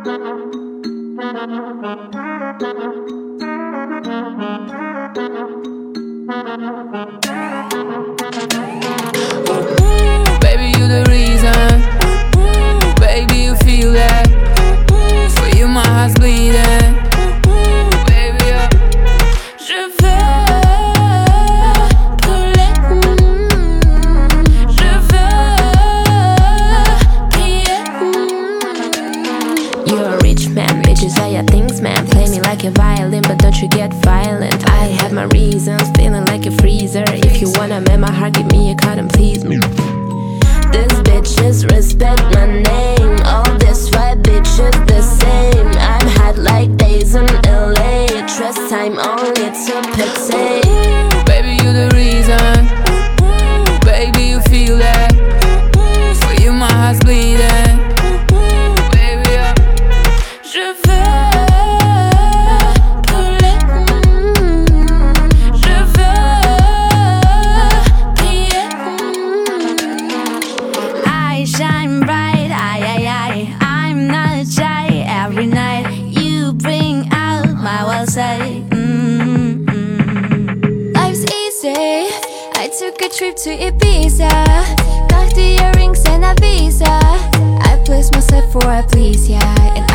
Baby, you the reason. Baby, you feel that. For you my heart's bleeding. Baby, je veux brûler. Je veux prier. You're a rich man, bitches are your things, man. Play me like a violin, but don't you get violent. I have my reasons, feeling like a freezer. If you wanna make my heart, give me a card and please me. These bitches respect my name. All these white bitches the same. I'm hot like days in LA. Trust time only to pity. Baby, you the reason. Baby, you feel that. For you my heart's bleeding. Baby, je veux brûler. Je veux prier. I shine bright, I'm not shy. Every night you bring out my wild side. Life's easy. I took a trip to Ibiza. Got the earrings and a visa. I place myself for a please, yeah. And